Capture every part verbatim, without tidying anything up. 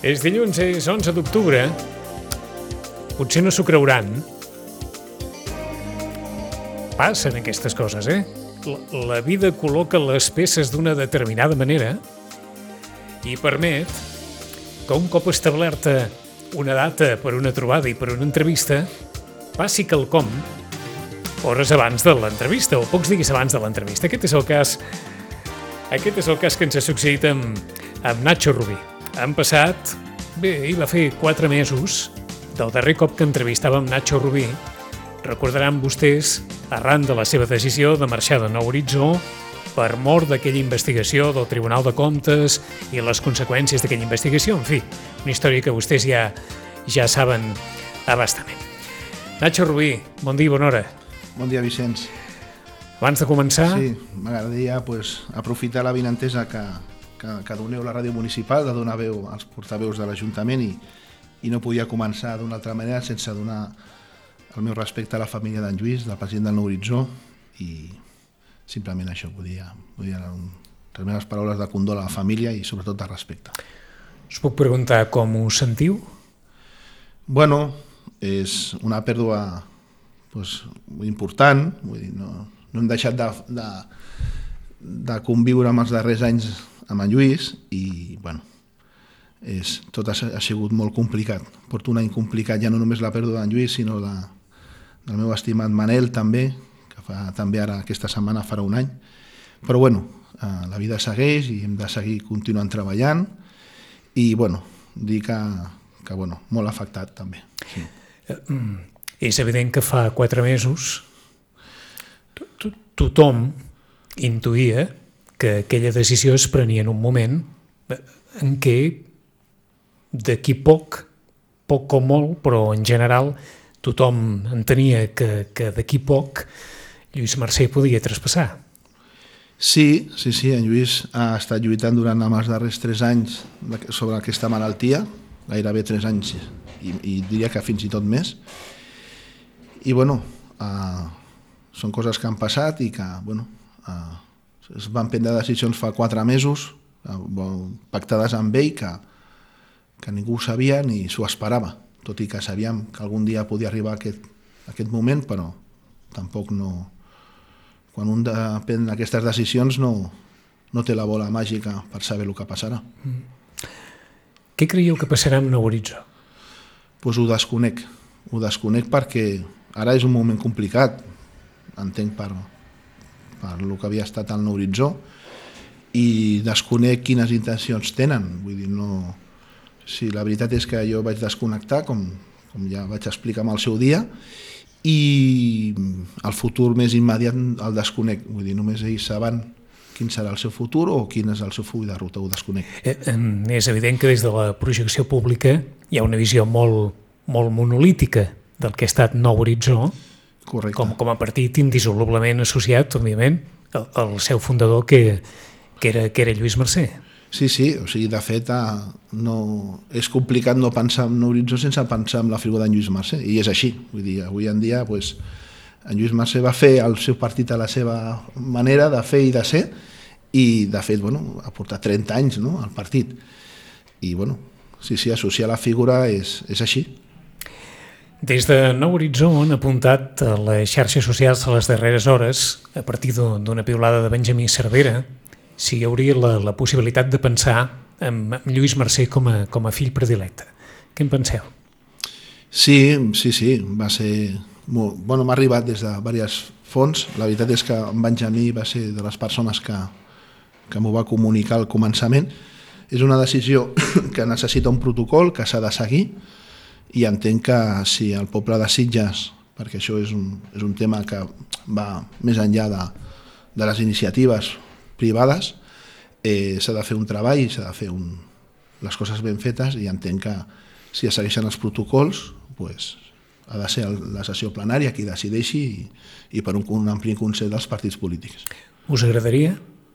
És dilluns, és onze d'octubre. Potser no s'ho creuran. Passen aquestes coses, eh? La, la vida col·loca les peces d'una determinada manera i permet que un cop establerta una data per una trobada i per una entrevista, passi quelcom hores abans de l'entrevista o pocs dies abans de l'entrevista. Aquest és el cas aquest és el cas que ens ha succeït amb, amb Nacho Rubí. Han passat, bé, ell va fer quatre mesos del darrer cop que entrevistàvem Nacho Rubí. Recordaran vostès, arran de la seva decisió de marxar de Nou Horitzó per mort d'aquella investigació del Tribunal de Comptes i les conseqüències d'aquella investigació. En fi, una història que vostès ja, ja saben abastament. Nacho Rubí, bon dia i bona hora. Bon dia, Vicenç. Abans de començar... Sí, m'agradaria pues, aprofitar la vinentesa que, que, que doneu la ràdio municipal, de donar veu als portaveus de l'Ajuntament i, i no podia començar d'una altra manera sense donar el meu respecte a la família d'en Lluís, del president del Nou Horitzó, i simplement això, podia, podia un, les meves paraules de condol a la família i sobretot de respecte. Us puc preguntar com us sentiu? Bueno, és una pèrdua pues, important, vull dir, no, no hem deixat de, de, de conviure amb els darrers anys amb en Lluís i, bueno, és, tot ha, ha sigut molt complicat. Porto un any complicat, ja no només la pèrdua d'en Lluís, sinó de, del meu estimat Manel també, que fa també ara aquesta setmana farà un any. Però, bueno, eh, la vida segueix i hem de seguir continuant treballant i, bueno, dir que, que bueno, molt afectat també. Sí. Mm. És evident que fa quatre mesos tothom intuïa que aquella decisió es prenia en un moment en què d'aquí poc, poc o molt, però en general tothom entenia que, que d'aquí poc Lluís Mercè podia traspassar. Sí, sí, sí, en Lluís ha estat lluitant durant els darrers tres anys sobre aquesta malaltia, gairebé tres anys i, i diria que fins i tot més. I, bueno, eh, són coses que han passat i que, bueno, eh, es van prendre decisions fa quatre mesos, eh, pactades amb ell, que, que ningú ho sabia ni s'ho esperava, tot i que sabíem que algun dia podia arribar aquest, aquest moment, però tampoc no... Quan un de, pren aquestes decisions no, no té la bola màgica per saber el que passarà. Mm. Què creieu que passarà amb Nou Horitzó? Pues ho desconec, ho desconec perquè ara és un moment complicat, entenc per, per el que havia estat al Nou Horitzó, i desconec quines intencions tenen. Vull dir, no... Sí, la veritat és que jo vaig desconnectar, com, com ja vaig explicar en el seu dia, i el futur més immediat el desconec. Vull dir, només ells saben quin serà el seu futur o quin és el seu full de ruta, ho desconec. Eh, és evident que des de la projecció pública hi ha una visió molt, molt monolítica del que ha estat Nou Horitzó, com, com a partit indissolublement associat, òbviament, al, al seu fundador, que, que, era, que era Lluís Mercè. Sí, sí, o sigui, de fet, no, és complicat no pensar en Nou Horitzó sense pensar en la figura d'en Lluís Mercè, i és així. Vull dir, avui en dia, pues, en Lluís Mercè va fer el seu partit a la seva manera de fer i de ser, i, de fet, bueno, ha portat trenta anys, no?, al partit. I, bueno, sí, sí, associar la figura és, és així. Des de Nou Horitzó han apuntat a les xarxes socials a les darreres hores, a partir d'una piulada de Benjamí Cervera, si hi hauria la, la possibilitat de pensar en Lluís Mercè com a, com a fill predilecte. Què en penseu? Sí, sí, sí, va ser... Molt, bueno, m'ha arribat des de diverses fonts. La veritat és que en Benjamí va ser de les persones que, que m'ho va comunicar al començament. És una decisió que necessita un protocol que s'ha de seguir i entenc que si el poble de Sitges, perquè això és un, és un tema que va més enllà de, de les iniciatives privades, eh, s'ha de fer un treball i s'ha de fer un, les coses ben fetes i entenc que si es segueixen els protocols pues, ha de ser la sessió plenària qui decideixi i, i per un, un ampli consell dels partits polítics. Us agradaria?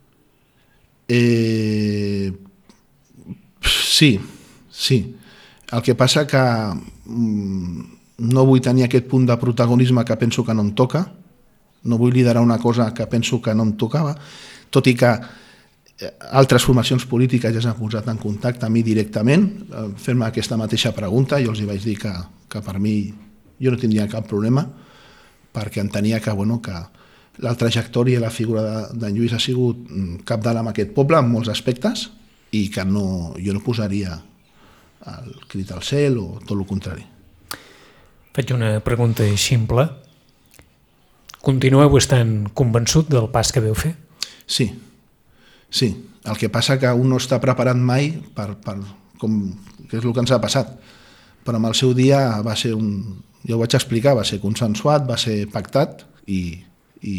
Eh, sí, sí. El que passa que mm, no vull tenir aquest punt de protagonisme que penso que no em toca, no vull liderar una cosa que penso que no em tocava, tot i que altres formacions polítiques ja s'han posat en contacte amb mi directament, fent-me aquesta mateixa pregunta. Jo els hi vaig dir que, que per mi jo no tindria cap problema, perquè entenia que, bueno, que la trajectòria i la figura d'en Lluís ha sigut cabdal amb aquest poble en molts aspectes i que no, jo no posaria el crit al cel o tot el contrari. Faig una pregunta ximple. Continueu estant convençut del pas que veu fer? Sí. Sí, el que passa que un no està preparat mai per, per com, que és el que ens ha passat, però amb el seu dia va ser un, ja ho vaig explicar, va ser consensuat, va ser pactat i, i,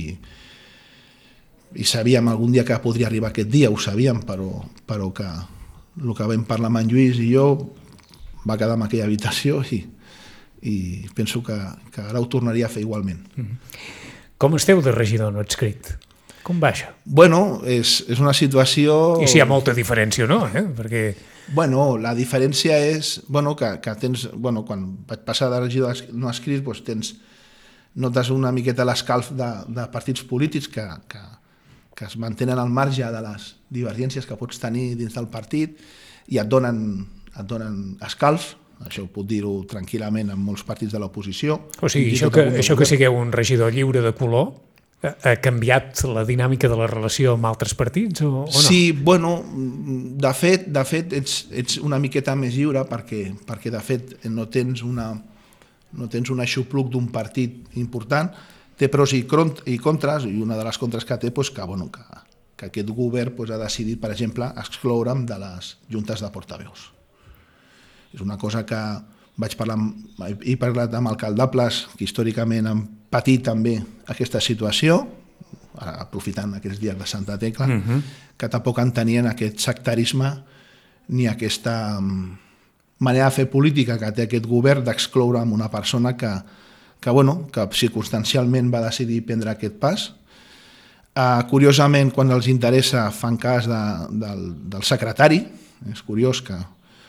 i sabíem algun dia que podria arribar aquest dia, ho sabíem, però, però que el que vam parlar amb en Lluís i jo va quedar en aquella habitació i, i penso que, que ara ho tornaria a fer igualment. Com esteu de regidor no adscrit? Com va això? Bueno, és, és una situació... I si hi ha molta diferència o no, eh? Perquè... Bueno, la diferència és bueno, que, que tens... Bueno, quan vaig passar de regidor no escrit, doncs tens, notes una miqueta l'escalf de, de partits polítics que, que, que es mantenen al marge de les divergències que pots tenir dins del partit i et donen, et donen escalf. Això ho puc dir-ho tranquil·lament en molts partits de l'oposició. O sigui, això que, això que sigueu un regidor lliure de color... ha canviat la dinàmica de la relació amb altres partits o, o no? Sí, bueno, de fet, de fet ets, ets una miqueta més lliure perquè, perquè de fet no tens, una, no tens un aixopluc d'un partit important, té pros i, i contres, i una de les contres que té pues, que, bueno, que, que aquest govern pues, ha decidit, per exemple, excloure'm de les juntes de portaveus. És una cosa que vaig parlar amb, he parlat amb alcaldables que històricament han patit també aquesta situació, aprofitant aquests dies de Santa Tecla, uh-huh. que tampoc entenien aquest sectarisme ni aquesta manera de fer política que té aquest govern d'excloure amb una persona que, que, bueno, que circumstancialment va decidir prendre aquest pas. Uh, curiosament, quan els interessa, fan cas de, del, del secretari. És curiós que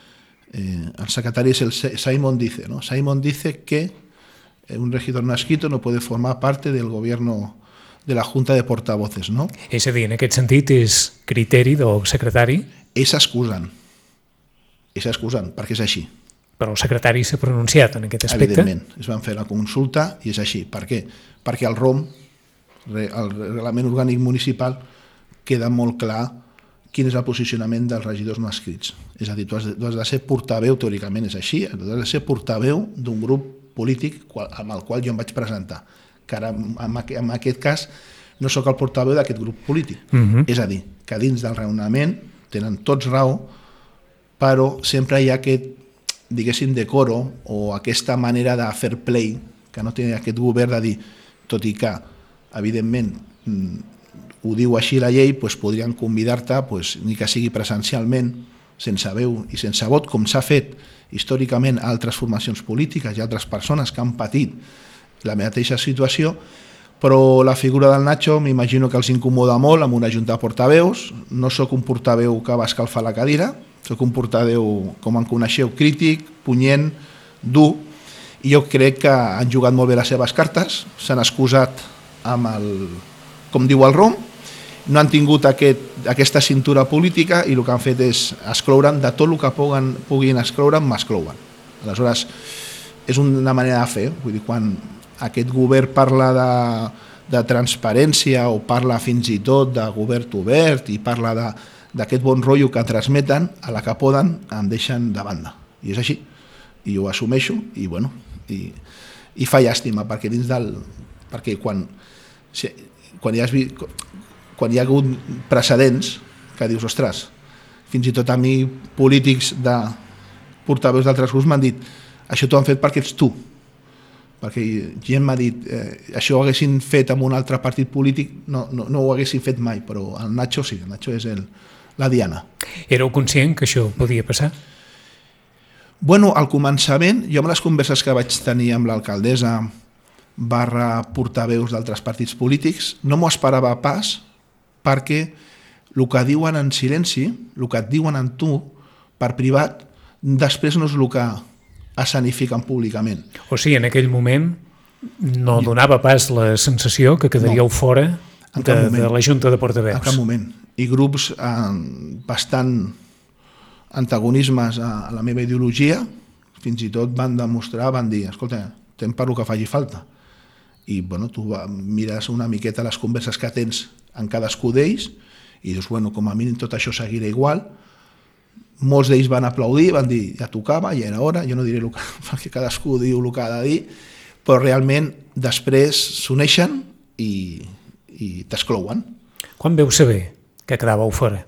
Eh, el secretario es el Simon dice, ¿no? Simon dice que un regidor no escrito no puede formar parte del gobierno de la Junta de Portavoces, no? És a dir, en aquest sentit és criteri del secretari? Ells s'excusen, ells s'excusen perquè és així. Però el secretari s'ha pronunciat en aquest aspecte? Evidentment, es van fer la consulta i és així. Per què? Perquè el R O M, el Reglament Orgànic Municipal, queda molt clar quin és el posicionament dels regidors no escrits. És a dir, tu has de, tu has de ser portaveu, teòricament és així, tu has de ser portaveu d'un grup polític qual, amb el qual jo em vaig presentar. Que ara, en, en aquest cas, no sóc el portaveu d'aquest grup polític. Uh-huh. És a dir, que dins del raonament tenen tots raó, però sempre hi ha aquest, diguéssim, decoro o aquesta manera de fair play que no té aquest govern de dir, tot i que, evidentment, ho diu així la llei, doncs podrien convidar-te, doncs, ni que sigui presencialment, sense veu i sense vot, com s'ha fet històricament a altres formacions polítiques i altres persones que han patit la mateixa situació, però la figura del Nacho m'imagino que els incomoda molt amb una junta de portaveus. No sóc un portaveu que va escalfar la cadira, sóc un portaveu, com en coneixeu, crític, punyent, dur, i jo crec que han jugat molt bé les seves cartes, s'han excusat amb el, com diu el R O M, no han tingut aquest, aquesta cintura política i el que han fet és excloure'n de tot el que puguen, puguin excloure'n, m'exclouen. Aleshores, és una manera de fer. Vull dir, quan aquest govern parla de, de transparència o parla fins i tot de govern obert i parla d'aquest bon rotllo que transmeten, a la que poden em deixen de banda. I és així. I ho assumeixo i, bueno, i, i fa llàstima, perquè dins del... perquè quan, quan hi has vist... quan hi ha hagut precedents que dius, ostres, fins i tot a mi polítics de portaveus d'altres grups m'han dit això t'ho han fet perquè ets tu, perquè gent m'ha dit eh, això ho haguessin fet amb un altre partit polític, no, no, no ho haguessin fet mai, però el Nacho sí, el Nacho és el, la diana. Éreu conscient que això podia passar? Bueno, al començament, jo amb les converses que vaig tenir amb l'alcaldessa barra portaveus d'altres partits polítics, no m'ho esperava pas, perquè el que diuen en silenci, el que et diuen en tu, per privat, després no és el que escenifiquen públicament. O sigui, en aquell moment no donava pas la sensació que quedaríeu no. fora En cap de, moment. de la Junta de Portaveus. En cap moment. I grups eh, bastant antagonismes a, a la meva ideologia, fins i tot van demostrar, van dir, escolta, tem per lo que faci falta. I bueno, tu mires una miqueta les converses que tens en cadascú d'ells i dius, bueno, com a mínim tot això seguirà igual. Molts d'ells van aplaudir, van dir, ja tocava, ja era hora, jo no diré el que, perquè cadascú diu el que ha de dir, però realment després s'uneixen i, i t'exclouen. Quan veu saber que quedàveu fora?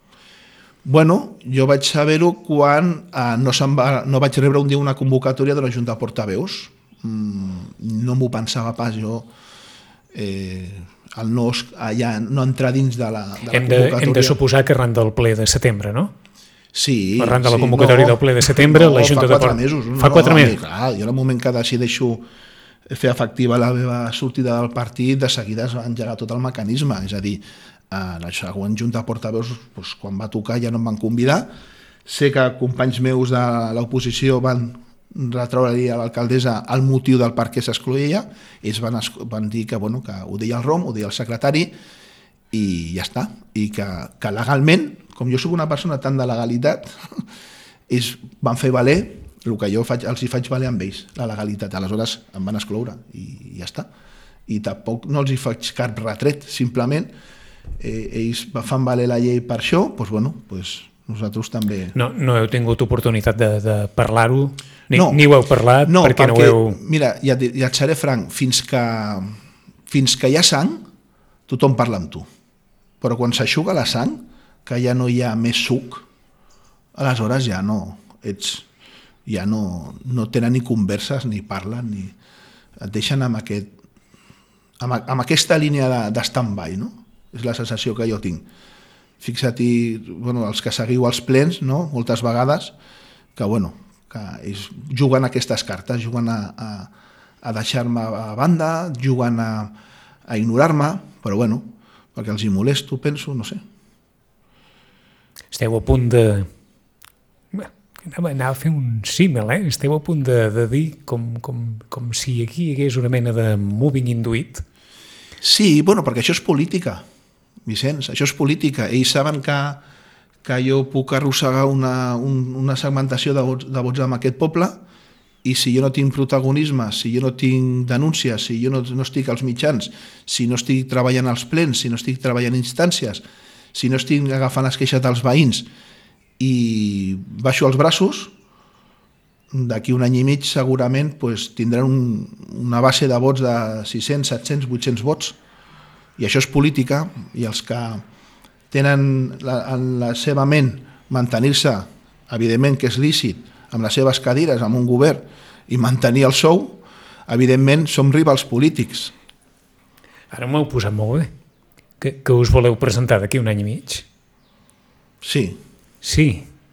Bueno, jo vaig saber-ho quan eh, no, se'n va, no vaig rebre un dia una convocatòria de la Junta de Portaveus. Mm, no m'ho pensava pas jo, eh, el no, allà, no entrar dins de la, de la hem de, convocatòria. Hem de suposar que arran del ple de setembre, no? Sí. Arran de la sí, convocatòria no, del ple de setembre, no, la Junta de Port... Fa quatre mesos. Fa no, quatre no, mesos. Clar, jo en el moment que decideixo fer efectiva la meva sortida del partit, de seguida es va engegar tot el mecanisme, és a dir, a la següent Junta de Portaveus, doncs, quan va tocar ja no em van convidar. Sé que companys meus de l'oposició van retreure a l'alcaldessa el motiu del per què s'excloïa. Ells van, van dir que, bueno, que ho deia el Rom, ho deia el secretari, i ja està. I que, que legalment, com jo soc una persona tan de legalitat, ells van fer valer el que jo faig, els hi faig valer amb ells, la legalitat. Aleshores em van excloure i ja està. I tampoc no els hi faig cap retret, simplement eh, ells fan valer la llei per això, doncs bueno, doncs nosaltres també... No, no heu tingut oportunitat de, de parlar-ho? Ni, no, ni ho heu parlat? No, perquè, perquè, no heu... mira, ja, ja et seré franc, fins que, fins que hi ha sang, tothom parla amb tu. Però quan s'aixuga la sang, que ja no hi ha més suc, aleshores ja no, ets, ja no, no tenen ni converses, ni parlen, ni et deixen amb, aquest, amb, amb aquesta línia de, de stand-by, no? És la sensació que jo tinc. Fixa-t'hi, bueno, els que seguiu els plens, no? Moltes vegades, que, bueno, que ells juguen aquestes cartes, juguen a, a, a deixar-me a banda, juguen a, a ignorar-me, però bueno, perquè els hi molesto, penso, no sé. Esteu a punt de... Anava a fer un símil, eh? Esteu a punt de, de dir com, com, com si aquí hi hagués una mena de moving induït. Sí, bueno, perquè això és política, Vicenç, això és política. Ells saben que, que jo puc arrossegar una, un, una segmentació de vots, de vots amb aquest poble, i si jo no tinc protagonisme, si jo no tinc denúncies, si jo no, no estic als mitjans, si no estic treballant als plens, si no estic treballant en instàncies, si no estic agafant les queixes dels veïns i baixo els braços, d'aquí un any i mig segurament pues, tindran un, una base de vots de sis-cents, set-cents, vuit-cents vots. I això és política, i els que tenen la, en la seva ment mantenir-se, evidentment que és lícit, amb les seves cadires, amb un govern, i mantenir el sou, evidentment som rivals polítics. Ara m'heu posat molt bé. Que, que us voleu presentar d'aquí un any i mig? Sí. Sí.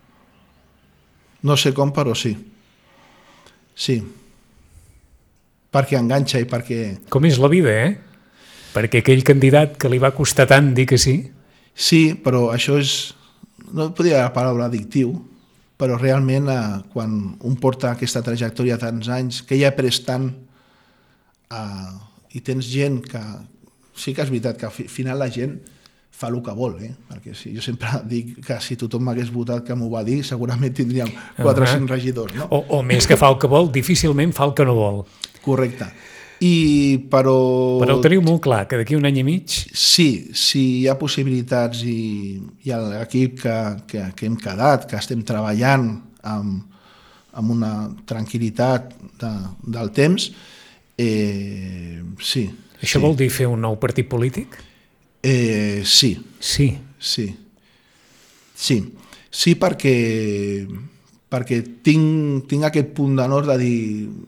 No sé com, però sí. Sí. Perquè enganxa i perquè... Com és la vida, eh? Perquè aquell candidat que li va costar tant dir que sí... Sí, però això és... No podria la paraula addictiu, però realment eh, quan un porta aquesta trajectòria tants anys, que ja ha pres tant, eh, i tens gent que... Sí que és veritat que al final la gent fa el que vol, eh? Perquè si, jo sempre dic que si tothom m'hagués votat que m'ho va dir, segurament tindríem quatre o uh-huh. cinc regidors, no? O, o més que fa el que vol, difícilment fa el que no vol. Correcte. I, però... Però ho teniu molt clar, que d'aquí un any i mig... Sí, si hi ha possibilitats i, i l'equip que, que, que hem quedat, que estem treballant amb, amb una tranquil·litat de, del temps, eh, sí. Això sí. vol dir fer un nou partit polític? Eh, sí. Sí. Sí. Sí, sí perquè, perquè tinc, tinc aquest punt d'honor de dir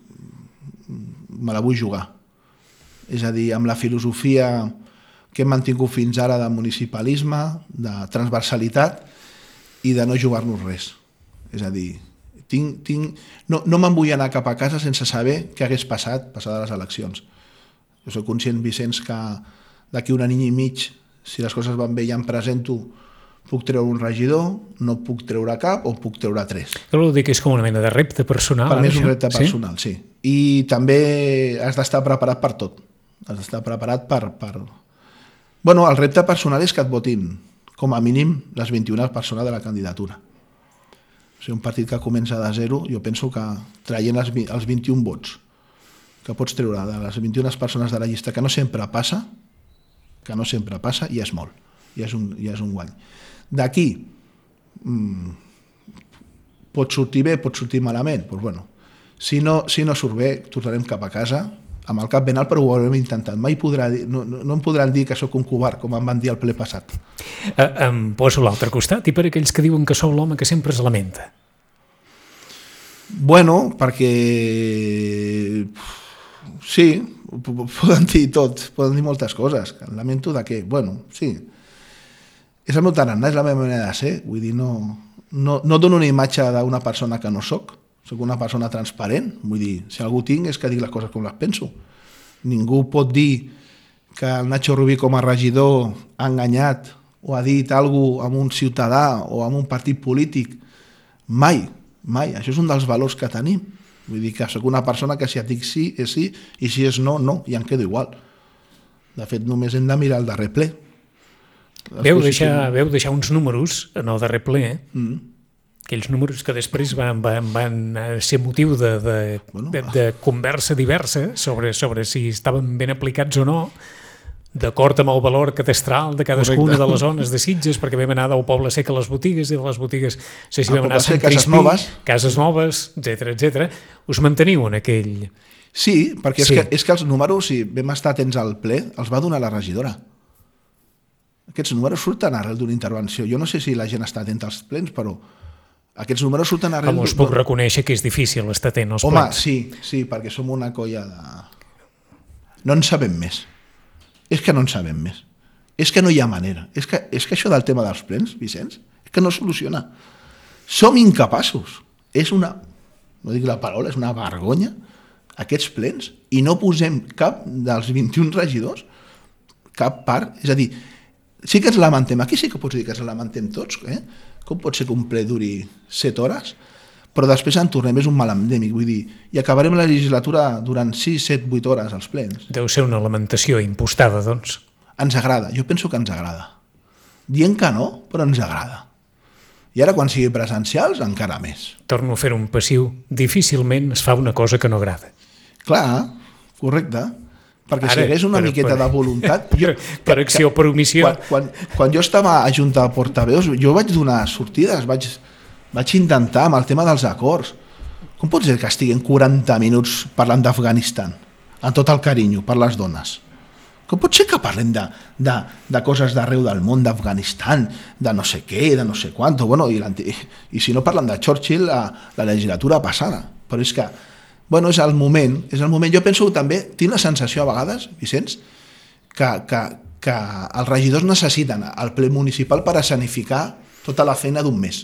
me la vull jugar. És a dir, amb la filosofia que hem mantingut fins ara de municipalisme, de transversalitat i de no jugar-nos res. És a dir, tinc, tinc, no, no me'n vull anar cap a casa sense saber què hagués passat passades les eleccions. Jo soc conscient, Vicenç, que d'aquí un any i mig, si les coses van bé i em presento, puc treure un regidor, no puc treure cap o puc treure tres. Però vol dir que és com una mena de repte personal. Per mi és un això? repte personal, sí? sí. I també has d'estar preparat per tot. Has d'estar preparat per, per, Bueno, el repte personal és que et votin com a mínim les vint-i-una persones de la candidatura. O sigui, un partit que comença de zero, jo penso que traient els, els vint-i-un vots que pots treure de les vint-i-una persones de la llista, que no sempre passa, que no sempre passa, ja és molt, ja és un, ja és un guany. D'aquí mmm, pot sortir bé, pot sortir malament, doncs bueno, si no, si no surt bé, tornarem cap a casa, amb el cap ben alt, però ho haurem intentat. Mai podrà dir, no, no, no em podran dir que sóc un covard, com em van dir al ple passat. Eh, em poso a l'altre costat, i per aquells que diuen que sou l'home que sempre es lamenta. Bueno, perquè... Sí, poden dir tot, poden dir moltes coses. Lamento de què? Bueno, sí. És el meu tarannà, és la meva manera de ser. Vull dir, no, no, no dono una imatge d'una persona que no soc. Soc una persona transparent, vull dir, si algú tinc és que dic les coses com les penso. Ningú pot dir que el Nacho Rubí com a regidor ha enganyat o ha dit alguna cosa amb un ciutadà o amb un partit polític. Mai, mai. Això és un dels valors que tenim. Vull dir que soc una persona que si et dic sí, és sí, i si és no, no, i em quedo igual. De fet, només hem de mirar el darrer ple. Veu deixar, veu deixar uns números en el darrer ple, eh? Mm. Aquells números que després van, van, van ser motiu de, de, bueno, de, de conversa diversa sobre, sobre si estaven ben aplicats o no, d'acord amb el valor catastral de cadascuna de les zones de Sitges, perquè vam anar del Poble Sec a les botigues, i de les botigues, no sé si vam anar a Sant Crispí, Cases Noves, etcètera, etcètera. Us manteniu en aquell... Sí, perquè és, sí. Que, és que els números, si vam estar atents al ple, els va donar la regidora. Aquests números surten arrel d'una intervenció. Jo no sé si la gent està atenta als plens, però aquests números surten arrel... Com us puc reconèixer que és difícil estar atent als plens. Home, plens. sí, sí, perquè som una colla de... No en sabem més. És que no en sabem més. És que no hi ha manera. És que, és que això del tema dels plens, Vicenç, és que no soluciona. Som incapaços. És una... No dic la paraula, és una vergonya aquests plens, i no posem cap dels vint-i-un regidors cap part, és a dir, sí que ens lamentem, aquí sí que pots dir que ens lamentem tots, eh? Com pot ser que un ple duri set hores, però després en tornem, és un mal endèmic, vull dir, i acabarem la legislatura durant sis, set, vuit hores als plens. Deu ser una lamentació impostada, doncs. Ens agrada, jo penso que ens agrada. Dient que no, però ens agrada. I ara, quan sigui presencials, encara més. Torno a fer un passiu. Difícilment es fa una cosa que no agrada. Clar, correcte. Perquè ara, si hi hagués una per, miqueta per, de voluntat... Jo, per que, acció o per omissió... Quan, quan, quan jo estava a Junta de Portaveus, jo vaig donar sortides, vaig, vaig intentar amb el tema dels acords. Com pot ser que estiguem quaranta minuts parlant d'Afganistan, amb tot el carinyo per les dones? Com pot ser que parlem de, de, de coses d'arreu del món, d'Afganistan, de no sé què, de no sé quanto, bueno, i, i si no parlen de Churchill la, la legislatura passada. Però és que, bueno, és el moment, és el moment. Jo penso també, tinc la sensació a vegades, Vicenç, que, que, que els regidors necessiten el ple municipal per escenificar tota la feina d'un mes.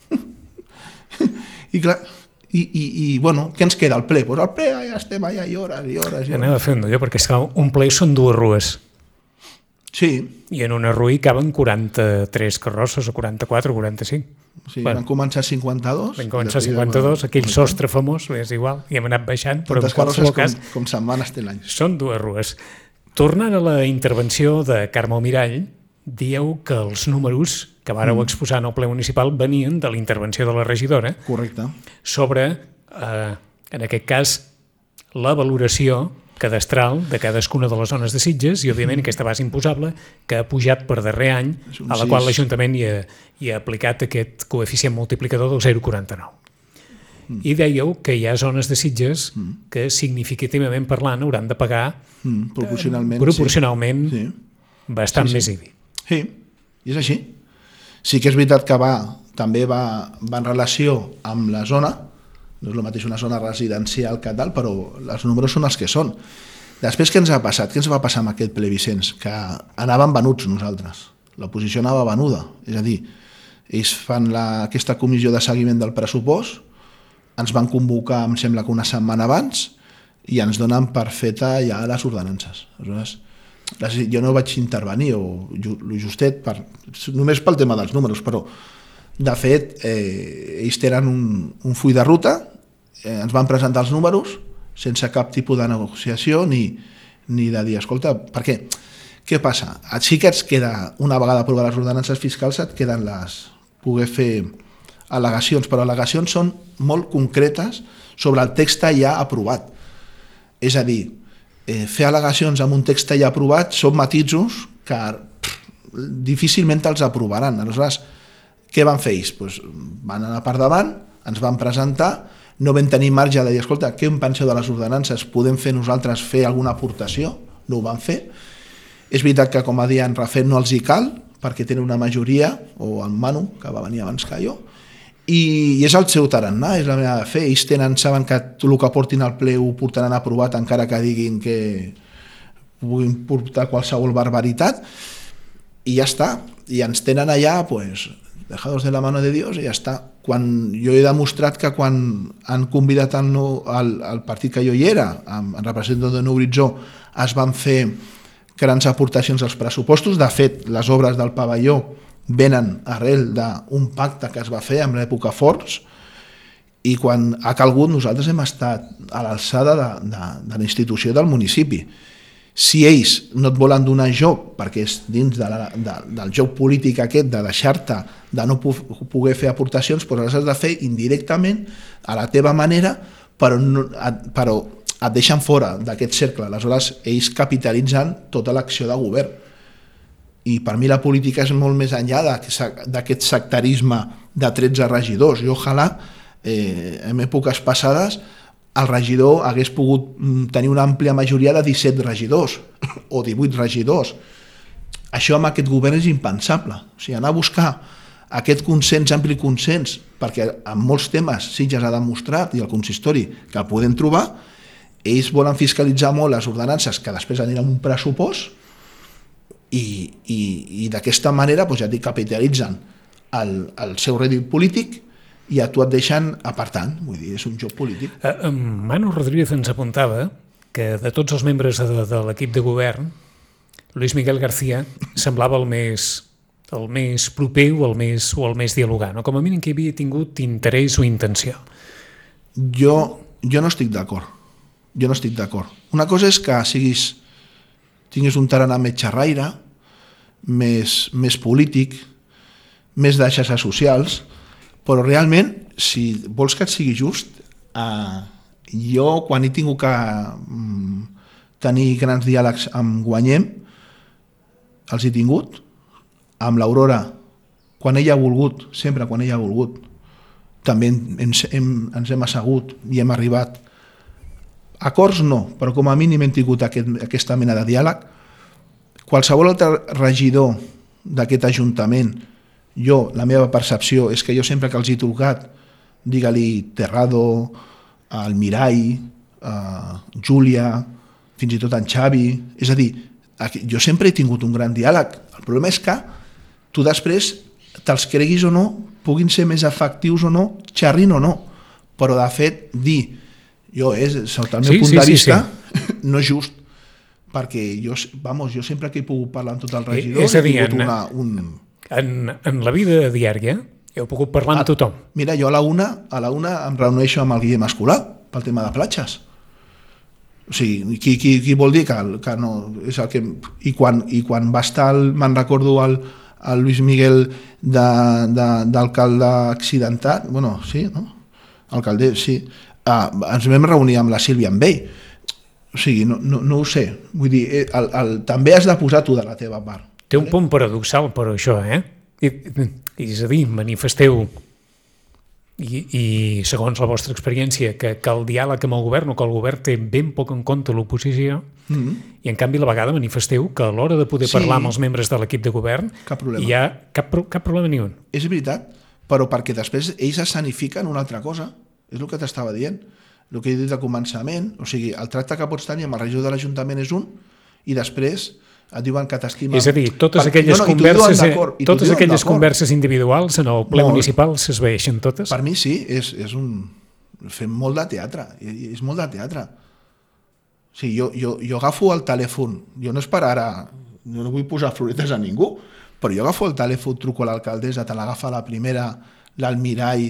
I clar... I, i, i bueno, què ens queda al ple? Pues al ple ja estem allà i hores i hores i hores. Anem a fer un d'allò, perquè esclar, un ple són dues rues. Sí. I en una rua hi caben quaranta-tres carrosses, o quaranta-quatre o quaranta-cinc. Sí, bueno, van començar cinquanta-dos. Van començar cinquanta-dos, aquell com sostre famós, és igual, i hem anat baixant, però en qualsevol cas... Com, com setmanes té l'any. Són dues rues. Tornant a la intervenció de Carme Almirall, dieu que els números que vàreu mm. exposar en el ple municipal venien de la intervenció de la regidora. Correcte. Sobre, eh, en aquest cas, la valoració cadastral de cadascuna de les zones de Sitges i, òbviament, aquesta base imposable que ha pujat per darrer any, a la qual l'Ajuntament hi ha, hi ha aplicat aquest coeficient multiplicador del zero coma quaranta-nou. Mm. I dèieu que hi ha zones de Sitges mm. que, significativament parlant, hauran de pagar mm, proporcionalment, eh, proporcionalment sí. bastant sí, sí. més I B I. Sí, i és així. Sí que és veritat que va, també va, va en relació amb la zona, no és el mateix una zona residencial que tal, però els números són els que són. Després, què ens ha passat? Què ens va passar amb aquest ple, Vicenç? Que anàvem venuts nosaltres. L'oposició anava venuda. És a dir, ells fan la, aquesta comissió de seguiment del pressupost, ens van convocar, em sembla que una setmana abans, i ens donen per feta ja les ordenances. Aleshores, jo no vaig intervenir, o el justet, per, només pel tema dels números, però de fet eh, ells tenen un, un full de ruta, eh, ens van presentar els números sense cap tipus de negociació ni, ni de dir, escolta, per què? què passa? Sí que et queda, una vegada aprovar les ordenances fiscals, et queden les... poder fer al·legacions, però al·legacions són molt concretes sobre el text ja aprovat. És a dir, eh, fer al·legacions amb un text ja aprovat són matisos que pff, difícilment els aprovaran. Aleshores, què van fer ells? Pues van anar per davant, ens van presentar, no vam tenir marge de dir, escolta, què en penseu de les ordenances? Podem fer nosaltres fer alguna aportació? No ho van fer. És veritat que, com a dia en Rafet, no els hi cal, perquè tenen una majoria, o el Manu, que va venir abans que jo, i, i és el seu tarannà, és la meva fe. Ells tenen, saben que el que portin al ple ho portaran aprovat, encara que diguin que puguin portar qualsevol barbaritat, i ja està. I ens tenen allà, pues, dejados de la mano de Dios, i ja està. Quan jo he demostrat que quan han convidat el, no, el, el partit que jo hi era, en representant de Nou Horitzó, es van fer grans aportacions als pressupostos. De fet, les obres del pavelló venen arrel d'un pacte que es va fer en l'època Forns, i quan ha calgut nosaltres hem estat a l'alçada de, de, de la institució del municipi. Si ells no et volen donar joc, perquè és dins de la, de, del joc polític aquest de deixar-te, de no poder fer aportacions, doncs les has de fer indirectament, a la teva manera, però, no, però et deixen fora d'aquest cercle. Aleshores, ells capitalitzen tota l'acció de govern. I per mi la política és molt més enllà d'aquest sectarisme de tretze regidors. Jo, ojalà, eh, en èpoques passades, el regidor hagués pogut tenir una àmplia majoria de disset regidors o divuit regidors. Això amb aquest govern és impensable. O sigui, anar a buscar aquest consens, ampli consens, perquè en molts temes Sitges ha demostrat, i el consistori, que el podem trobar, ells volen fiscalitzar molt les ordenances que després aniran un pressupost i, i, i d'aquesta manera, doncs ja dic, capitalitzen el, el seu rèdit polític i a tu et deixen apartant. Vull dir, és un joc polític. Uh, Manu Rodríguez ens apuntava que de tots els membres de, de l'equip de govern, Luis Miguel García semblava el més, el més proper o el més, o el més dialogant, o com a mínim que havia tingut interès o intenció. Jo, jo no estic d'acord. Jo no estic d'acord. Una cosa és que siguis, tinguis un tarannà més xerraire, més, més polític, més de xarxes socials, però realment, si vols que et sigui just, eh, jo quan he tingut que mm, tenir grans diàlegs amb Guanyem, els he tingut, amb l'Aurora, quan ella ha volgut, sempre quan ella ha volgut, també hem, hem, ens hem assegut i hem arribat. Acords no, però com a mínim hem tingut aquest, aquesta mena de diàleg. Qualsevol altre regidor d'aquest ajuntament, jo, la meva percepció és que jo sempre que els he trucat, digue-li Terrado, el Mirai, eh, Júlia, fins i tot en Xavi, és a dir, jo sempre he tingut un gran diàleg. El problema és que tu després, te'ls creguis o no, puguin ser més efectius o no, xerrin o no, però de fet dir jo, és, sota el meu sí, punt sí, de vista, sí, sí. no és just, perquè jo, vamos, jo sempre que he pogut parlar amb tots els regidors, és a dir, he tingut en, una... Un... En, en la vida diària heu pogut parlar amb a, tothom. Mira, jo a la una, a la una em reuneixo amb el Guillem Escolar pel tema de platges. O sigui, qui, qui, qui vol dir que, que no... És el que, i, quan, I quan va estar, el, me'n recordo, el, el Luis Miguel d'alcalde accidentat, bueno, sí, no? Alcalde, sí. Ah, ens vam reunir amb la Sílvia amb ell. O sigui, no, no, no ho sé. Vull dir, el, el, també has de posar tu de la teva part. Té un punt paradoxal, però, això, eh? I, és a dir, manifesteu, i, i segons la vostra experiència, que, que el diàleg amb el govern o que el govern té ben poc en compte l'oposició, mm-hmm. i en canvi a la vegada manifesteu que a l'hora de poder sí. parlar amb els membres de l'equip de govern cap problema. Hi ha cap, cap problema ni un. És veritat, però perquè després ells escenifiquen una altra cosa. És el que t'estava dient, el que he dit al començament. O sigui, el tracte que pots tenir amb el regidor de l'Ajuntament és un, i després et diuen que t'estimen... És a dir, totes per... aquelles, no, no, converses, totes aquelles converses individuals en el ple molt. Municipal s'esvaeixen totes? Per mi sí, és, és un... fem molt de teatre, és molt de teatre. O sigui, jo, jo, jo agafo el telèfon, jo no és per ara, jo no vull posar floretes a ningú, però jo agafo el telèfon, truco a l'alcaldessa, te l'agafa la primera, l'Almirall,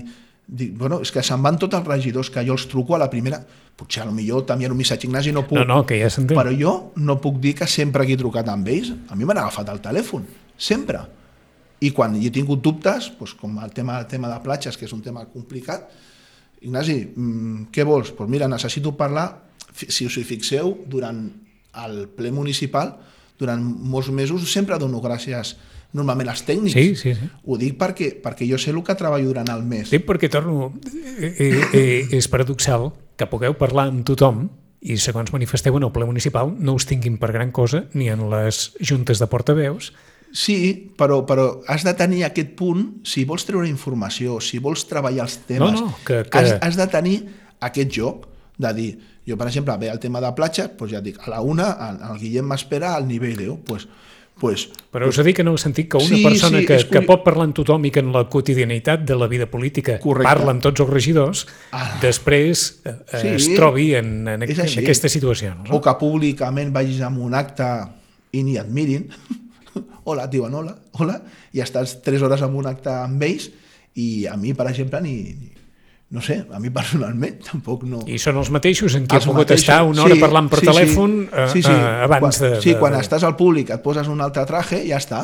Dic, bueno, és que se'n van tots els regidors, que jo els truco a la primera, potser potser t'envien un missatge, Ignasi, no puc, no, no, que ja s'entén. Però jo no puc dir que sempre que he trucat amb ells, a mi m'han agafat el telèfon, sempre. I quan hi he tingut dubtes, doncs com el tema, el tema de platges, que és un tema complicat, Ignasi, què vols? Doncs mira, necessito parlar, si us hi fixeu, durant el ple municipal, durant molts mesos, sempre dono gràcies normalment als tècnics. Sí, sí, sí. Ho dic perquè, perquè jo sé el que treballo durant el mes. Dic perquè, torno, eh, eh, és paradoxal que pugueu parlar amb tothom i segons manifesteu en el ple municipal no us tinguin per gran cosa ni en les juntes de portaveus. Sí, però, però has de tenir aquest punt, si vols treure informació, si vols treballar els temes, no, no, que, que... Has, has de tenir aquest joc de dir, jo per exemple, ve el tema de platja, doncs ja et dic, a la una el Guillem m'espera al nivell deu, doncs, pues, però us pues, he dit que no heu sentit que una sí, persona sí, que, curi... que pot parlar amb tothom i que en la quotidianitat de la vida política Correcte. Parla amb tots els regidors, ah. després eh, sí, es trobi en, en, en aquesta situació. No? O que públicament vagis a un acte i ni et mirin, hola, et diuen hola, hola, i estàs tres hores en un acte amb ells i a mi, per exemple, ni, ni no sé, a mi personalment tampoc no... I són els mateixos en què he pogut mateixos, estar una hora sí, parlant per sí, telèfon sí, sí, sí. Eh, abans quan, de, de... Sí, quan estàs al públic et poses un altre traje i ja està.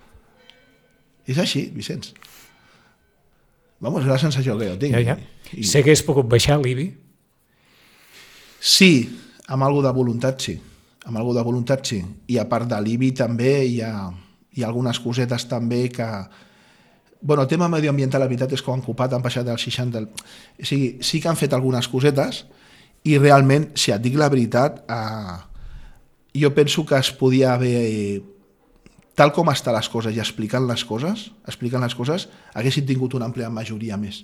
És així, Vicenç. Vamos, és la sensació que jo tinc. Ja, ja. I... S'hagués pogut baixar l'I B I? Sí, amb alguna de voluntat sí. Amb alguna de voluntat sí. I a part de l'I B I també hi ha, hi ha algunes cosetes també que... Bueno, el tema medioambiental, la veritat és que ho han copat, han baixat del seixanta... O sigui, sí que han fet algunes cosetes i realment, si et dic la veritat, eh, jo penso que es podia haver... Eh, tal com estan les coses i explicant les coses, explicant les coses, haguessin tingut una àmplia majoria més.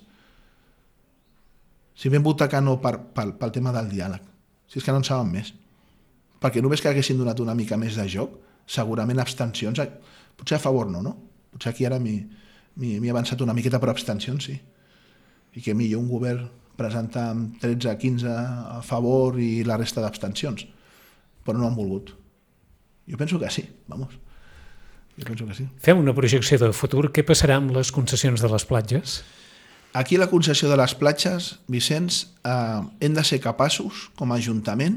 Si vam votar que no per, pel, pel tema del diàleg, si és que no en saben més. Perquè només que haguessin donat una mica més de joc, segurament abstencions, potser a favor no, no? Potser aquí ara m'hi... m'hi he avançat una miqueta, per abstencions, sí. I que millor un govern presenta amb tretze a quinze a favor i la resta d'abstencions. Però no han volgut. Jo penso que sí, vamos. Jo penso que sí. Fem una projecció de futur. Què passarà amb les concessions de les platges? Aquí la concessió de les platges, Vicenç, eh, hem de ser capaços, com a Ajuntament,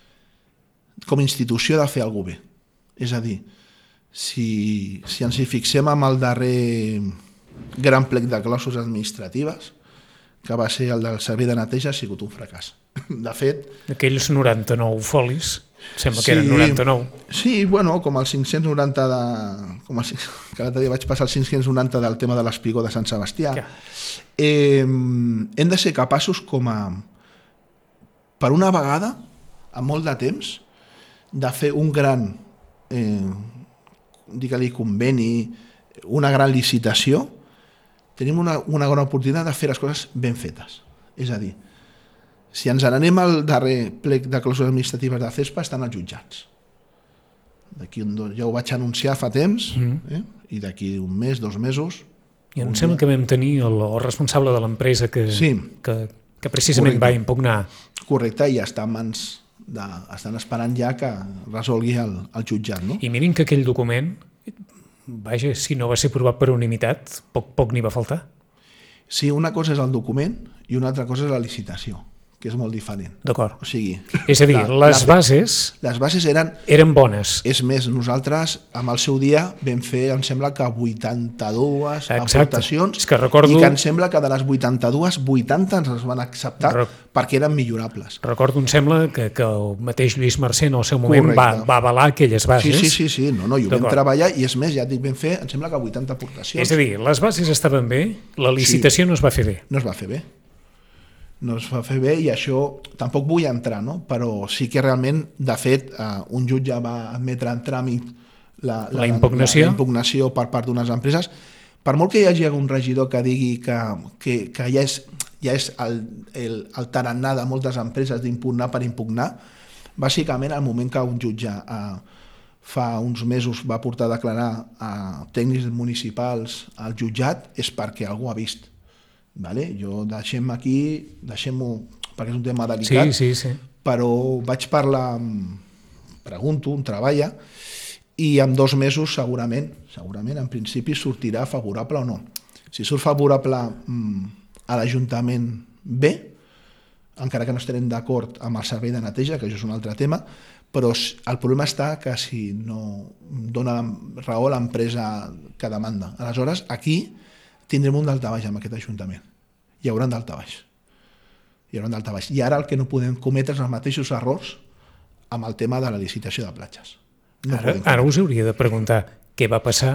com a institució, de fer alguna cosa bé. És a dir, Si, si ens hi fixem amb el darrer gran plec de clàusules administratives, que va ser el del servei de neteja, ha sigut un fracàs. De fet... Aquells noranta-nou folis, sembla sí, que eren noranta-nou. Sí, bueno, com el cinc-cents noranta de... Com el, que l'altre dia vaig passar el cinc-cents noranta del tema de l'espigó de Sant Sebastià. Eh, hem de ser capaços com a... Per una vegada, a molt de temps, de fer un gran... Eh, digue-li conveni, una gran licitació, tenim una, una gran oportunitat de fer les coses ben fetes. És a dir, si ens n'anem al darrer plec de clàusules administratives de CESPA, estan els jutjats. D'aquí un, ja ho vaig anunciar fa temps, mm. eh? I d'aquí un mes, dos mesos... I em sembla dia... que vam tenir el, el responsable de l'empresa que, sí. que, que precisament Correcte. Va impugnar. Correcte, i està en mans... De, estan esperant ja que resolgui el, el jutjat. No? I mirin que aquell document, vaja, si no va ser aprovat per unanimitat, poc, poc n'hi va faltar. Sí, una cosa és el document i una altra cosa és la licitació, que és molt diferent. D'acord. O sigui, és a dir, la, les la, bases... Les bases eren... Eren bones. És més, nosaltres, amb el seu dia, vam fer, em sembla que vuitanta-dues Exacte. Aportacions, és que recordo... i que em sembla que de les vuitanta-dues, vuitanta ens les van acceptar Re... perquè eren millorables. Recordo, em sembla, que, que el mateix Lluís Mercè en el seu moment va, va avalar aquelles bases. Sí, sí, sí, sí. No, no, i ho vam treballar, i és més, ja et dic, vam fer, em sembla que vuitanta aportacions. És a dir, les bases estaven bé, la licitació sí. no es va fer bé. No es va fer bé. no es va fer bé, i això tampoc vull entrar, no? Però sí que realment, de fet, eh, un jutge va admetre en tràmit la, la, la, impugnació. la, la impugnació per part d'unes empreses. Per molt que hi hagi algun regidor que digui que, que, que ja és, ja és el, el, el tarannà de moltes empreses d'impugnar per impugnar, bàsicament al moment que un jutge eh, fa uns mesos va portar a declarar a tècnics municipals al jutjat, és perquè algú ha vist. Vale? Jo deixem aquí, deixem-ho, perquè és un tema delicat, sí, sí, sí. Però vaig parlar, pregunto, un treballa, i en dos mesos segurament, segurament en principi sortirà favorable o no. Si surt favorable, a l'Ajuntament bé, encara que no estarem d'acord amb el servei de neteja, que això és un altre tema, però el problema està que si no dona raó a l'empresa que demanda. Aleshores, aquí tindrem un daltabaix amb aquest Ajuntament. Hi haurà un daltabaix. Hi haurà un daltabaix. I ara el que no podem cometre és els mateixos errors amb el tema de la licitació de platges. No ara, ara us hauria de preguntar què va passar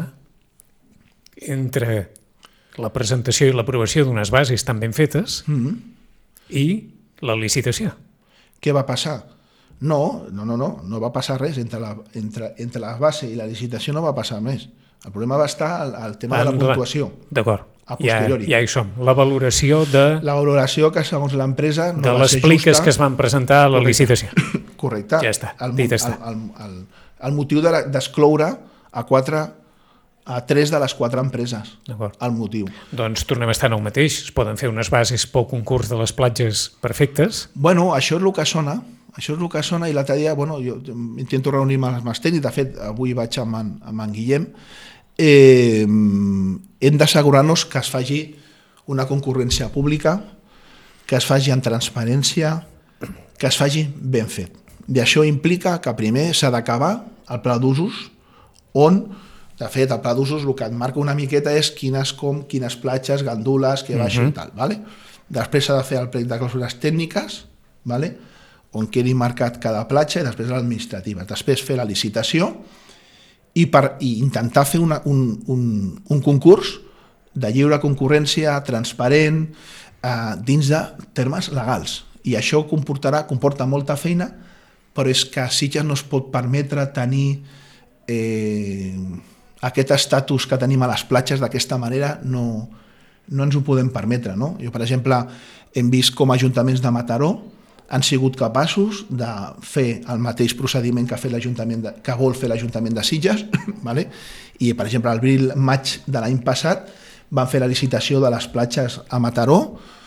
entre la presentació i l'aprovació d'unes bases tan ben fetes mm-hmm. i la licitació. Què va passar? No, no, no, no, no va passar res. Entre la, entre, entre la base i la licitació no va passar més. El problema va estar al, al tema ah, de la puntuació. D'acord, ja, ja hi som. La valoració de... La valoració que segons l'empresa no de va les ser pliques justa. Que es van presentar a la Correcte. licitació. Correcte. Ja està, el, dit està. El, el, el, el motiu d'excloure a quatre a tres de les quatre empreses. El motiu. Doncs tornem a estar en el mateix. Es poden fer unes bases pel concurs de les platges perfectes. Bueno, això és el que sona. Això és el que sona i l'altre dia, bueno, jo intento reunir-me amb els tècnics, de fet, avui vaig amb en, amb en Guillem, eh, hem d'assegurar-nos que es faci una concurrència pública, que es faci en transparència, que es faci ben fet. I això implica que primer s'ha d'acabar el pla d'usos, on, de fet, el pla d'usos el que et marca una miqueta és quines com, quines platges, gandules, què baixa uh-huh. i tal. Vale? Després s'ha de fer el plec de clàusules tècniques, vale? On quedi marcat cada platja i després l'administrativa. Després fer la licitació i, per, i intentar fer una, un, un, un concurs de lliure concurrència, transparent, eh, dins de termes legals. I això comportarà, comporta molta feina, però és que Sitges no es pot permetre tenir eh, aquest estatus que tenim a les platges d'aquesta manera, no, no ens ho podem permetre. No? Jo, per exemple, hem vist com ajuntaments de Mataró han sigut capaços de fer el mateix procediment que, fer l'Ajuntament de, que vol fer l'Ajuntament de Sitges, vale? I, per exemple, al abril-maig de l'any passat van fer la licitació de les platges a Mataró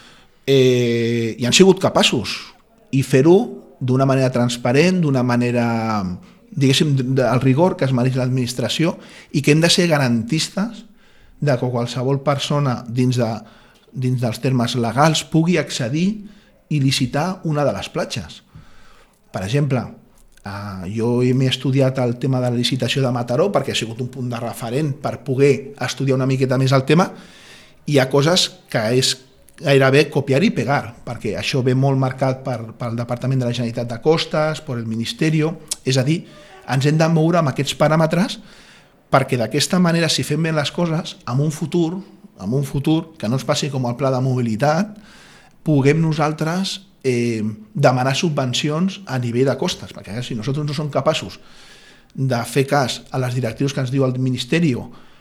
eh, i han sigut capaços i fer-ho d'una manera transparent, d'una manera, diguéssim, del rigor que es mereix l'administració i que hem de ser garantistes de que qualsevol persona dins, de, dins dels termes legals pugui accedir i licitar una de les platges. Per exemple, eh, jo m'he estudiat el tema de la licitació de Mataró perquè ha sigut un punt de referent per poder estudiar una miqueta més el tema. Hi ha coses que és gairebé copiar i pegar, perquè això ve molt marcat per, pel Departament de la Generalitat de Costes, per el Ministeri, és a dir, ens hem de moure amb aquests paràmetres perquè d'aquesta manera, si fem bé les coses, en un futur, en un futur que no ens passi com el pla de mobilitat, puguem nosaltres eh, demanar subvencions a nivell de costes, perquè si nosaltres no som capaços de fer cas a les directrius que ens diu el Ministeri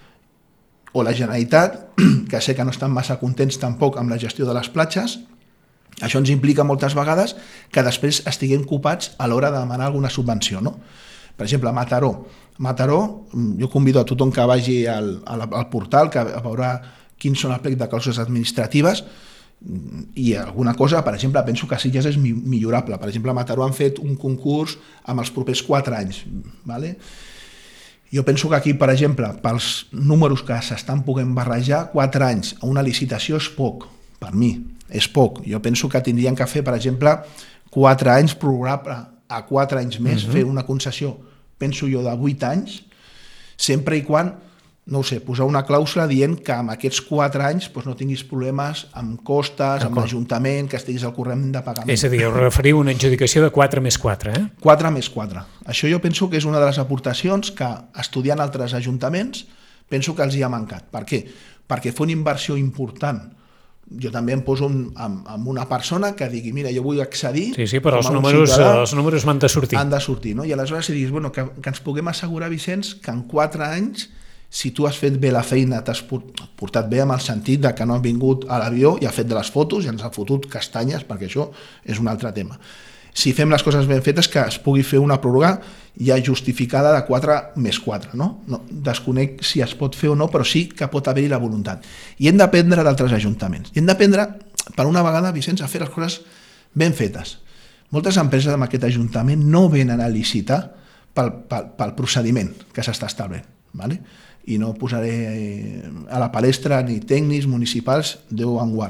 o la Generalitat, que sé que no estan massa contents tampoc amb la gestió de les platges, això ens implica moltes vegades que després estiguem ocupats a l'hora de demanar alguna subvenció. No? Per exemple, Mataró. Mataró, jo convido a tothom que vagi al, al, al portal, que a veure quins són els plecs de clàusules administratives, i alguna cosa, per exemple, penso que Sitges és millorable. Per exemple, a Mataró han fet un concurs amb els propers quatre anys. Vale? Jo penso que aquí, per exemple, pels números que s'estan podent barrejar, quatre anys a una licitació és poc, per mi, és poc. Jo penso que tindrien que fer, per exemple, quatre anys probable a quatre anys més, uh-huh. fer una concessió, penso jo, de vuit anys, sempre i quan no ho sé, posar una clàusula dient que amb aquests quatre anys doncs, no tinguis problemes amb costes, amb l'Ajuntament, que estiguis al corrent de pagament. És a dir, us referiu a una adjudicació de quatre més quatre, eh? quatre més quatre. Això jo penso que és una de les aportacions que, estudiant altres ajuntaments, penso que els hi ha mancat. Per què? Perquè fer una inversió important. Jo també em poso un, amb, amb una persona que digui, mira, jo vull accedir... Sí, sí, però els números, ciutadà, els números m'han de sortir. Han de sortir, no? I aleshores si diguis, bueno, que, que ens puguem assegurar, Vicenç, que en quatre anys si tu has fet bé la feina, t'has portat bé amb el sentit de que no has vingut a l'avió i has fet de les fotos i ens ha fotut castanyes, perquè això és un altre tema. Si fem les coses ben fetes, que es pugui fer una pròrroga ja justificada de quatre més quatre. No? No, desconec si es pot fer o no, però sí que pot haver-hi la voluntat. I hem d'aprendre d'altres ajuntaments. I hem d'aprendre, per una vegada, Vicenç, a fer les coses ben fetes. Moltes empreses amb aquest ajuntament no venen a licitar pel, pel, pel procediment que s'està establint. Vale? I no posaré a la palestra ni tècnics municipals, Déu en guard.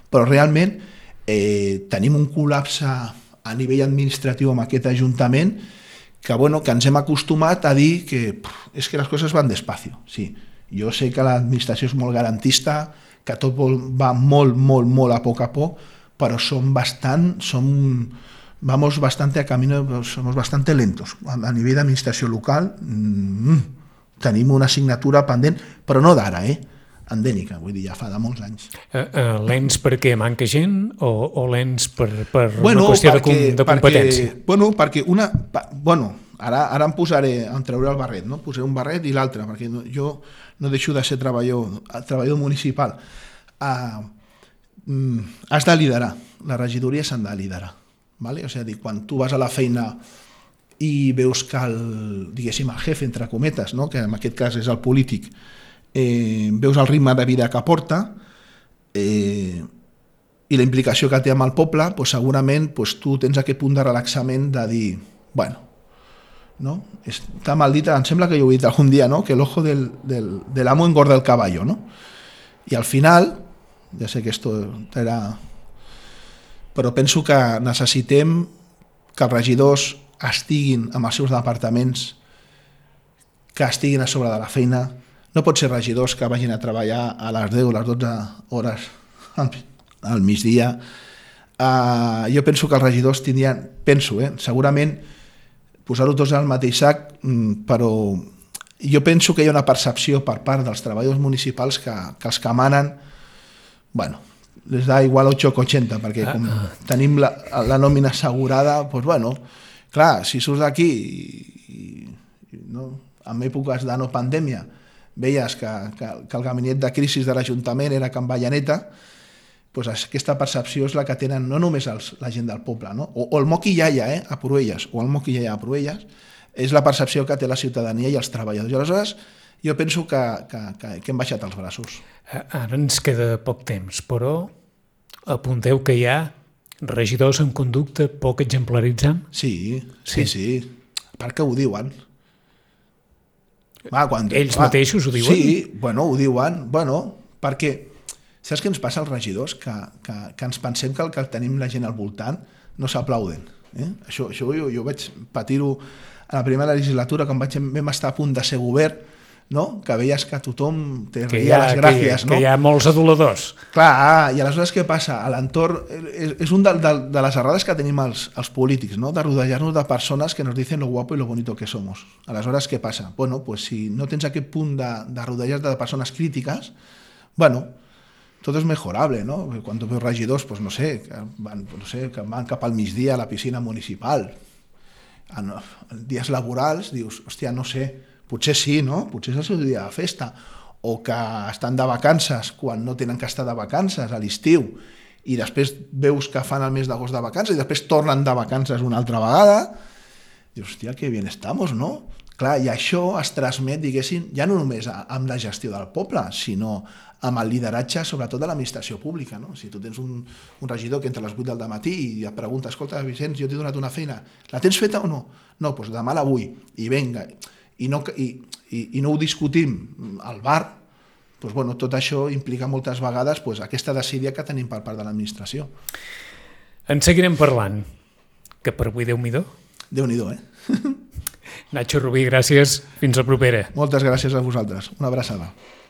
però realment eh, tenim un col·lapse a nivell administratiu amb aquest Ajuntament que, bueno, que ens hem acostumat a dir que pff, és que les coses van despacio. Sí, jo sé que l'administració és molt garantista, que tot va molt, molt, molt a poc a poc, però som bastant, som, vamos bastante a camino, somos bastante lentos. A nivell d'administració local mmm, tenim una assignatura pendent, però no d'ara, eh? endèmica, vull dir, ja fa de molts anys. Uh, uh, lents perquè manca gent o, o lents per, per bueno, una qüestió perquè, de, de competència? Perquè, bueno, perquè una... Pa, bueno, ara, ara em posaré, em trauré el barret, no? Posaré un barret i l'altre, perquè no, jo no deixo de ser treballador, treballador municipal. Uh, mm, has de liderar, les regidories s'han de liderar. Vale? O sigui, quan tu vas a la feina i veus que el, diguéssim, el jefe, entre cometes, no? Que en aquest cas és el polític, eh, veus el ritme de vida que porta eh, i la implicació que té amb el poble, pues segurament pues, tu tens aquest punt de relaxament de dir, bueno, no? Està mal dit, em sembla que jo ho he dit algun dia, no? Que el ojo del, del, del amo engorda el caballo, no? I al final, ja sé que esto era... però penso que necessitem que els regidors estiguin amb els seus departaments, que estiguin a sobre de la feina. No pot ser regidors que vagin a treballar a les deu, a les dotze hores al migdia. Uh, jo penso que els regidors tindrien, penso, eh, segurament posar-ho tots al mateix sac, però jo penso que hi ha una percepció per part dels treballadors municipals que, que els que manen, bueno, les da igual ocho que ochenta, perquè com tenim la, la nòmina assegurada, doncs bueno, clar, si surts d'aquí i, i no, en èpoques de no pandèmia veies que, que, que el gabinet de crisi de l'Ajuntament era Can Vallaneta, doncs aquesta percepció és la que tenen no només els, la gent del poble, no? o, o el moquillalla eh, a Pruelles, o el moquillalla a Pruelles, és la percepció que té la ciutadania i els treballadors. I aleshores jo penso que, que, que, que hem baixat els braços. Ara ens queda poc temps, però apunteu que hi ha regidors amb conducta poc exemplaritzant? Sí, sí, sí. sí. Perquè ho diuen. Va, quan, Ells va, mateixos ho diuen? Sí, bueno, ho diuen. Bueno, perquè saps què ens passa als regidors? Que, que, que ens pensem que el que tenim la gent al voltant no s'aplauden. Eh? Això, això jo, jo vaig patir-ho a la primera legislatura, quan vaig, vam estar a punt de ser govern, no? Que veies que tothom te reia les gràcies. Que, no? que hi ha molts aduladors. Clar, i aleshores què passa? A l'entorn, és, és un de, de, de les errades que tenim els, els polítics, no? De rodejar-nos de persones que nos dicen lo guapo y lo bonito que somos. Aleshores què passa? Bueno, pues si no tens aquest punt de, de rodejar-te de persones crítiques, bueno, tot és mejorable, no? Quan tu veus regidors, pues no sé, que van, no sé, que van cap al migdia a la piscina municipal. En, en dies laborals dius, hòstia, no sé, potser sí, no? Potser és el seu dia de festa, o que estan de vacances quan no tenen que estar de vacances a l'estiu, i després veus que fan el mes d'agost de vacances i després tornen de vacances una altra vegada, dius, hòstia, que bien estamos, no? Clar, i això es transmet, diguéssim, ja no només amb la gestió del poble, sinó amb el lideratge, sobretot de l'administració pública, no? Si tu tens un, un regidor que entra a les vuit del matí i et pregunta, escolta, Vicenç, jo t'he donat una feina, la tens feta o no? No, doncs demà la vull, i venga, i no, i, i, i no ho discutim al bar, doncs, bueno, tot això implica moltes vegades doncs, aquesta desídia que tenim per part de l'administració. En seguirem parlant, que per avui Déu-n'hi-do. Déu-n'hi-do, eh? Nacho Rubí, gràcies. Fins la propera. Moltes gràcies a vosaltres. Una abraçada.